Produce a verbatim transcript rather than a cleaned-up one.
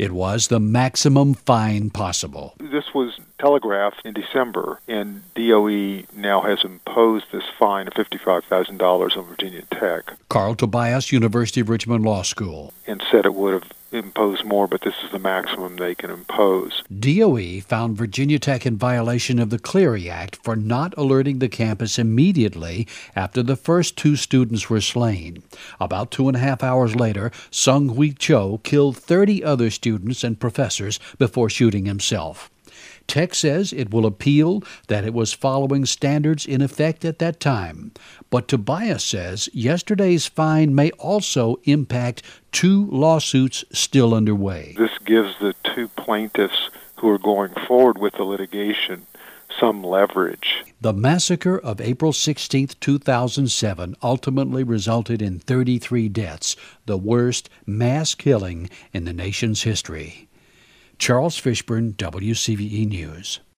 It was the maximum fine possible. This was telegraphed in December, and D O E now has imposed this fine of fifty-five thousand dollars on Virginia Tech. Carl Tobias, University of Richmond Law School. And said it would have imposed more, but this is the maximum they can impose. D O E found Virginia Tech in violation of the Clery Act for not alerting the campus immediately after the first two students were slain. About two and a half hours later, Sung Hui Cho killed thirty other students and professors before shooting himself. Tech says it will appeal, that it was following standards in effect at that time. But Tobias says yesterday's fine may also impact two lawsuits still underway. This gives the two plaintiffs who are going forward with the litigation some leverage. The massacre of April sixteenth, two thousand seven ultimately resulted in thirty-three deaths, the worst mass killing in the nation's history. Charles Fishburne, W C V E News.